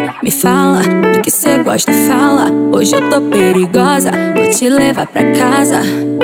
Me fala do que cê gosta, fala. Hoje eu tô perigosa, vou te levar pra casa.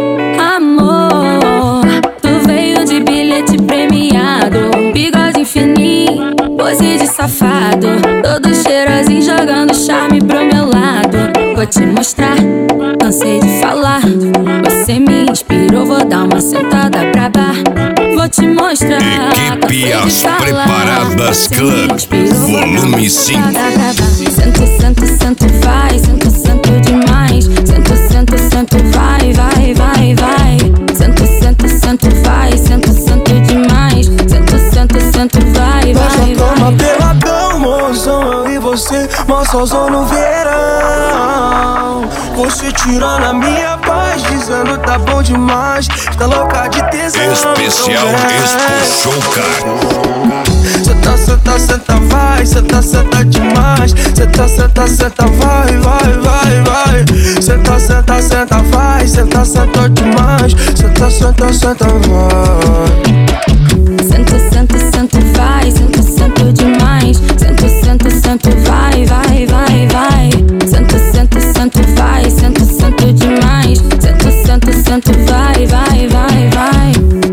Amor, tu veio de bilhete premiado, bigode fininho, pose de safado, todo cheirosinho jogando charme pro meu lado. Vou te mostrar, cansei de falar, você me inspirou, vou dar uma sentada braba. Vou te mostrar, Equipe As Preparadas Club, volume 5. Sento, sento, sento, vai, sento, sento demais. Sento, sento, sento, vai, vai, vai, vai. Sento, sento, sento, vai, sento, sento demais. Sento, sento, sento, vai, vai, vai. Nós cama peladão, mozão, eu e você, mó solzão no verão. Você tirando a minha paz, dizendo tá bom demais, tá louca de tesão. Especial Expo Show, cara. Senta, senta, senta, vai, senta, senta demais. Senta, senta, senta, vai, vai, vai, vai. Senta, senta, senta, vai, senta, senta demais. Senta, senta, senta, vai. Sento, sento, sento, vai, sento, sento demais. Sento, sento, sento, vai, vai, vai, vai. Sento, sento, sento, vai, sento, sento demais. Sento, sento, sento, vai, vai, vai, vai.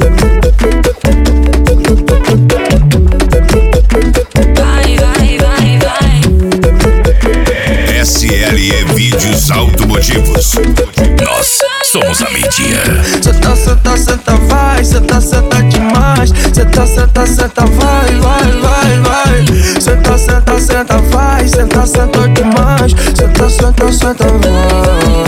Vai, vai, vai, vai. SLE Vídeos Automotivos. Nós somos a mídia. Senta, senta, senta, vai, senta, senta demais. Senta, senta, senta, vai, vai, vai, vai. Senta, senta, senta, vai, senta, senta demais. Senta, senta, senta, vai.